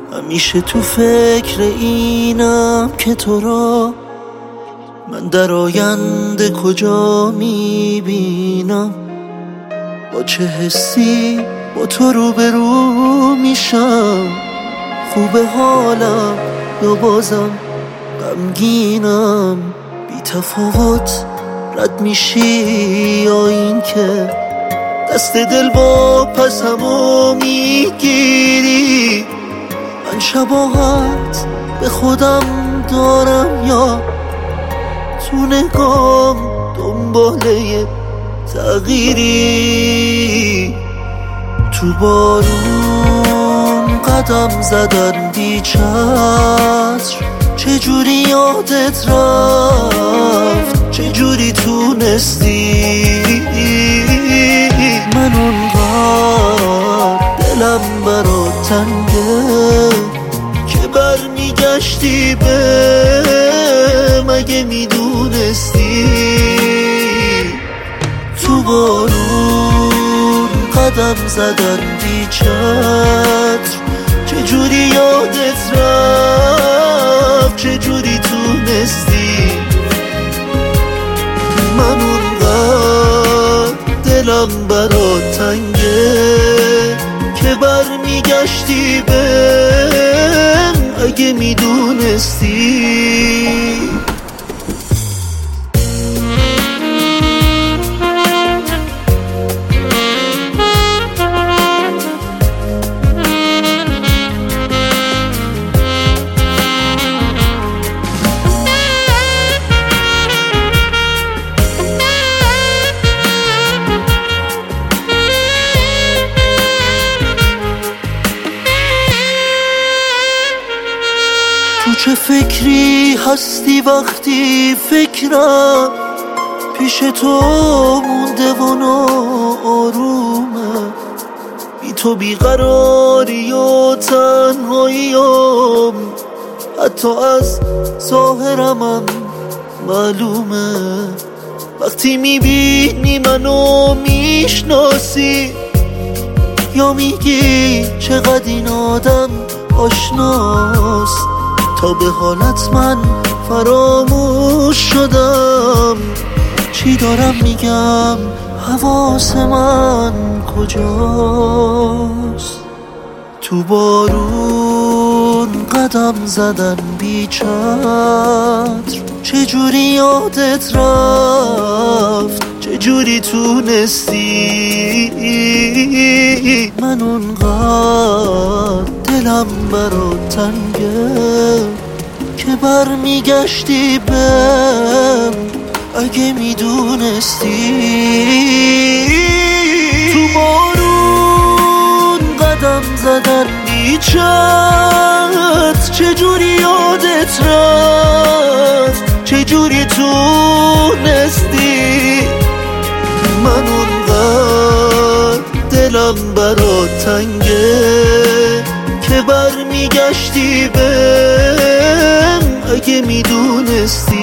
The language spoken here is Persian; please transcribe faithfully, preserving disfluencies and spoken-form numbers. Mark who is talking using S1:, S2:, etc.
S1: همیشه تو فکر اینم که تو را من در آینده کجا میبینم. با چه حسی با تو روبرو میشم، خوبه حالم یا بازم غمگینم. بی تفاوت رد میشی یا این که دست دل با پسمو میگیری. من شباهت به خودم دارم یا تو نگام دنباله تغییری؟ تو بارون قدم زدن بی چتر، چجوری یادت رفت، چجوری تونستی؟ من اونقدر دلم برات تنگه که برمیگشتی به مگه میدونستی؟ تو بارون قدم زدن بی چتر، چجوری یادت رفت، چجوری تونستی؟ من اونقدر دلم برات تنگه که برمیگشتی بهم اگه میدونستی. تو چه فکری هستی وقتی فکرم پیش تو مونده و ناآرومه؟ بی تو بیقراری و تنهاییم حتی از ظاهرمم معلومه. وقتی میبینی منو میشناسی یا میگی چقدر این آدم آشناست، تا به حالت من فراموش شدم. چی دارم میگم، حواس من کجاست؟ تو بارون قدم زدن بی چتر، چجوری یادت رفت، چجوری تونستی؟ من اونقدر دلم برات تنگه که برمیگشتی بهم اگه میدونستی. تو بارون قدم زدن بی چتر، چجوری یادت رفت، چجوری تونستی؟ من اونقدر دلم برات تنگه که برمیگشتی بهم اگه میدونستی.